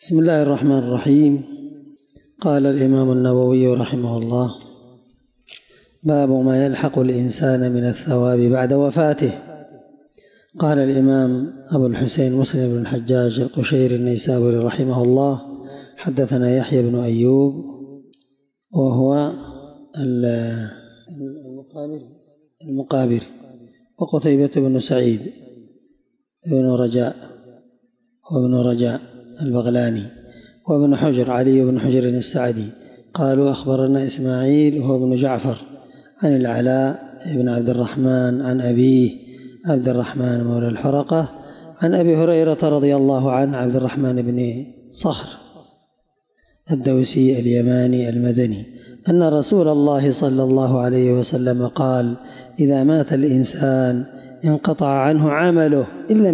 بسم الله الرحمن الرحيم. قال الإمام النووي رحمه الله: باب ما يلحق الإنسان من الثواب بعد وفاته. قال الإمام أبو الحسين مسلم بن الحجاج القشيري النيسابوري رحمه الله: حدثنا يحيى بن أيوب وهو المقابري، وقتيبة بن سعيد وابن رجاء البغلاني، وابن حجر علي بن حجر السعدي قالوا: أخبرنا إسماعيل وهو ابن جعفر عن العلاء بن عبد الرحمن عن أبيه عبد الرحمن مولى الحرقة عن أبي هريرة رضي الله عنه عبد الرحمن بن صخر الدوسي اليماني المدني أن رسول الله صلى الله عليه وسلم قال: إذا مات الإنسان انقطع عنه عمله إلا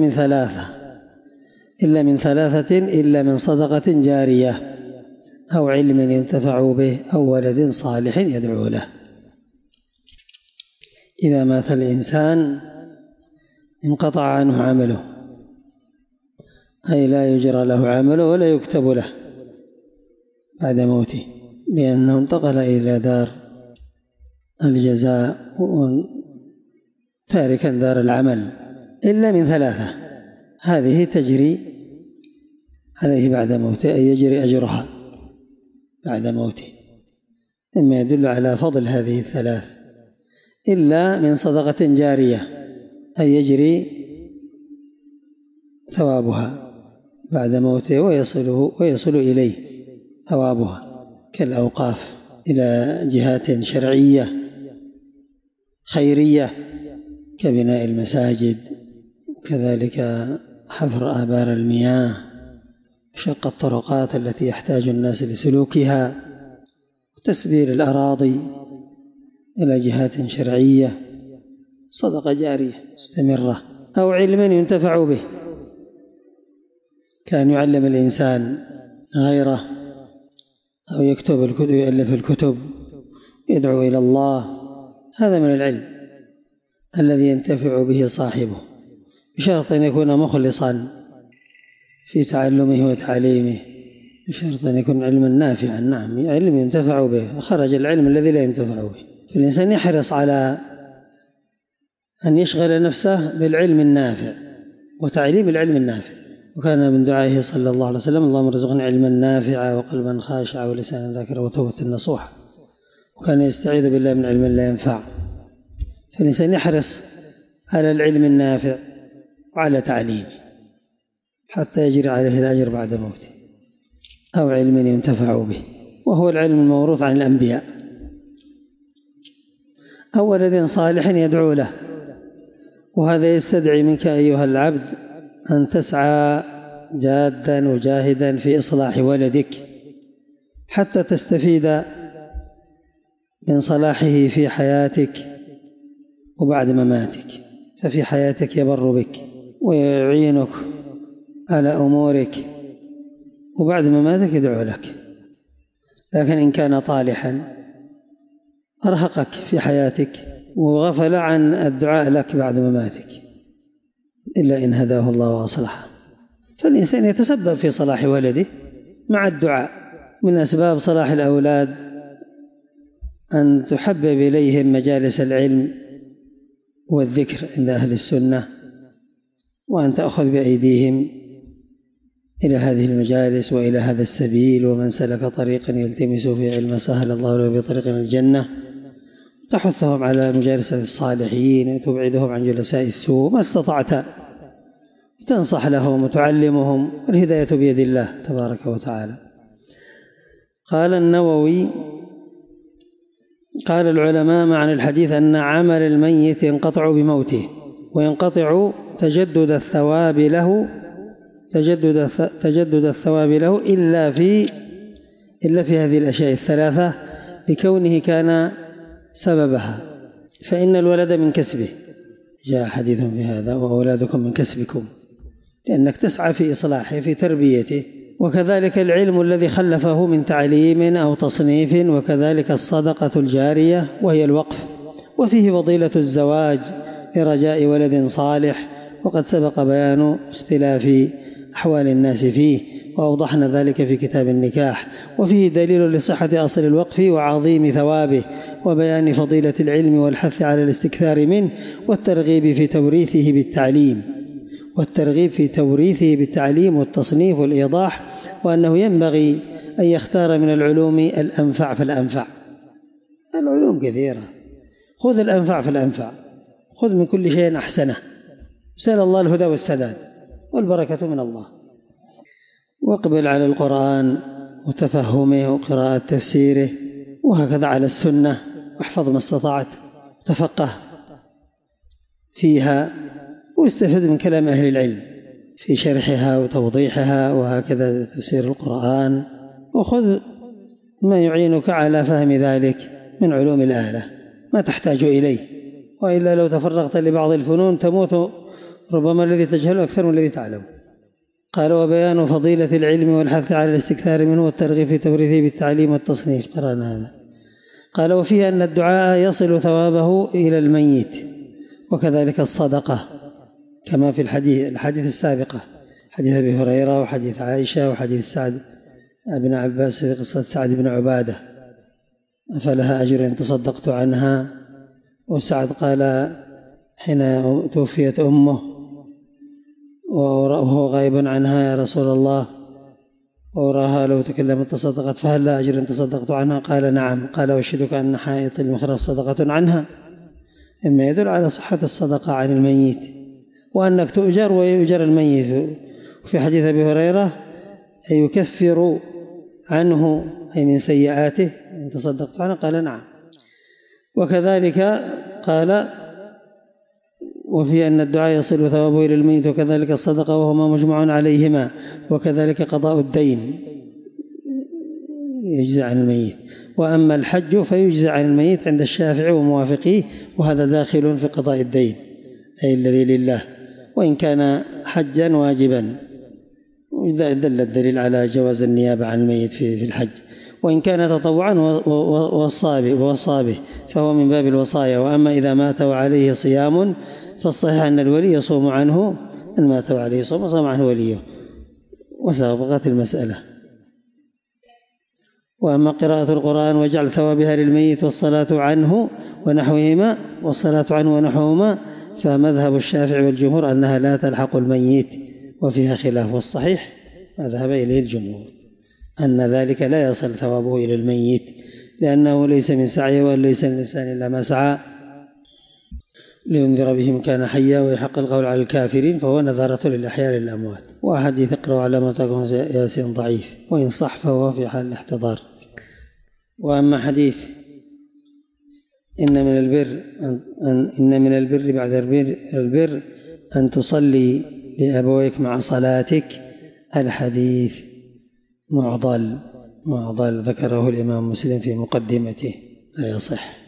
من صدقة جارية أو علم ينتفع به أو ولد صالح يدعو له. إذا مات الإنسان انقطع عنه عمله، أي لا يجرى له عمله ولا يكتب له بعد موته، لأنه انتقل إلى دار الجزاء تاركا دار العمل، إلا من ثلاثة، هذه تجري عليه بعد موته، أي يجري أجرها بعد موته، مما يدل على فضل هذه الثلاث. إلا من صدقة جارية، أي يجري ثوابها بعد موته ويصل إليه ثوابها، كالأوقاف إلى جهات شرعية خيرية كبناء المساجد، وكذلك حفر آبار المياه، وشق الطرقات التي يحتاج الناس لسلوكها، وتسبيل الأراضي إلى جهات شرعية، صدقة جارية مستمرة. أو علم ينتفع به، كان يعلم الإنسان غيره، أو يكتب الكتب، يؤلف الكتب، يدعو إلى الله، هذا من العلم الذي ينتفع به صاحبه، بشرط أن يكون مخلصا في تعلمه وتعليمه، بشرط أن يكون علما نافعا. نعم، علم ينتفع به، خرج العلم الذي لا ينتفع به. فالإنسان يحرص على أن يشغل نفسه بالعلم النافع وتعليم العلم النافع. وكان من دعائه صلى الله عليه وسلم: اللهم ارزقني علما نافعا وقلبا خاشعا ولسانا ذاكرا وتوبة نصوحا. وكان يستعيذ بالله من علم لا ينفع. فالإنسان يحرص على العلم النافع وعلى تعليمه حتى يجري عليه الأجر بعد موته. أو علم ينتفع به، وهو العلم الموروث عن الأنبياء. أو ولد صالح يدعو له، وهذا يستدعي منك أيها العبد أن تسعى جادا وجاهدا في إصلاح ولدك حتى تستفيد من صلاحه في حياتك وبعد مماتك. ففي حياتك يبر بك ويعينك على أمورك، وبعد مماتك يدعو لك. لكن إن كان طالحا أرهقك في حياتك وغفل عن الدعاء لك بعد مماتك، إلا إن هداه الله وأصلحه. فالإنسان يتسبب في صلاح ولده مع الدعاء. من أسباب صلاح الأولاد أن تحبب إليهم مجالس العلم والذكر عند أهل السنة، وأن تأخذ بأيديهم إلى هذه المجالس وإلى هذا السبيل. ومن سلك طريقا يلتمس فيه علما سهل الله له بطريق الجنة. تحثهم على مجالس الصالحين وتبعدهم عن جلساء السوء ما استطعت، تنصح لهم وتعلمهم، والهداية بيد الله تبارك وتعالى. قال النووي: قال العلماء معنى الحديث أن عمل الميت ينقطع بموته، وينقطع تجدد الثواب له إلا في هذه الأشياء الثلاثة، لكونه كان سببها. فإن الولد من كسبه، جاء حديث في هذا: وأولادكم من كسبكم، لأنك تسعى في إصلاحه في تربيته. وكذلك العلم الذي خلفه من تعليم أو تصنيف، وكذلك الصدقة الجارية وهي الوقف. وفيه فضيلة الزواج لرجاء ولد صالح، وقد سبق بيان اختلاف أحوال الناس فيه، وأوضحنا ذلك في كتاب النكاح. وفيه دليل لصحة أصل الوقف وعظيم ثوابه، وبيان فضيلة العلم والحث على الاستكثار منه، والترغيب في توريثه بالتعليم والتصنيف والإيضاح، وأنه ينبغي أن يختار من العلوم الأنفع فالأنفع. العلوم كثيرة، خذ الأنفع فالأنفع، خذ من كل شيء أحسنه، سأل الله الهدى والسداد والبركة من الله. واقبل على القرآن وتفهمه وقراءة تفسيره، وهكذا على السنة، واحفظ ما استطعت، وتفقه فيها، واستفد من كلام أهل العلم في شرحها وتوضيحها، وهكذا تفسير القرآن، وخذ ما يعينك على فهم ذلك من علوم الآلة ما تحتاج إليه، وإلا لو تفرغت لبعض الفنون تموت، ربما الذي تجهله أكثر من الذي تعلم. قال: وبيان فضيلة العلم والحث على الاستكثار منه والترغيب في توريثه بالتعليم والتصنيف. قرأنا هذا. قال: وفيه أن الدعاء يصل ثوابه إلى الميت، وكذلك الصدقة، كما في الحديث السابقة، حديث أبي هريرة وحديث عائشة وحديث سعد بن عباس في قصة سعد بن عبادة: أفلها أجر إن تصدقت عنها؟ وسعد قال حين توفيت أمه وهو غائب عنها: يا رسول الله، وأراها لو تكلمت تصدقت، فهل لا أجر إن تصدقت عنها؟ قال: نعم. قال: وأشهدك أن حائط المخرف صدقة عنها، مما يدل على صحة الصدقة عن الميت، وأنك تؤجر ويؤجر الميت. وفي حديث أبي هريرة: أي يكفر عنه أي من سيئاته إن تصدقت عنه؟ قال: نعم. وكذلك قال: وفي أن الدعاء يصل ثوابه إلى الميت، وكذلك الصدقة، وهما مجمع عليهما، وكذلك قضاء الدين يجزى عن الميت. وأما الحج فيجزى عن الميت عند الشافعي وموافقيه، وهذا داخل في قضاء الدين أي الذي لله، وإن كان حجا واجبا، دل الدليل على جواز النيابة عن الميت في الحج. وإن كان تطوعا ووصى به فهو من باب الوصايا. وأما إذا مات وعليه صيام فالصحيح أن الولي يصوم عنه، إن مات وعليه صوم وصام عنه وليه، وسبقت المسألة. وأما قراءة القرآن وجعل ثوابها للميت والصلاة عنه ونحوهما فمذهب الشافعي والجمهور أنها لا تلحق الميت، وفيها خلاف، والصحيح ما ذهب إليه الجمهور أن ذلك لا يصل ثوابه إلى الميت، لأنه ليس من سعيه، وأن ليس للإنسان إلا ما سعى، لينذر به من كان حيا ويحق القول على الكافرين، فهو نذرة للأحياء للأموات. وأحاديث اقرأوا على ما تكون ياسين ضعيف، وإن صح فهو في حال الاحتضار. وأما حديث إن من البر بعد البر أن تصلي لأبويك مع صلاتك، الحديث معضل ذكره الإمام مسلم في مقدمته، لا يصح.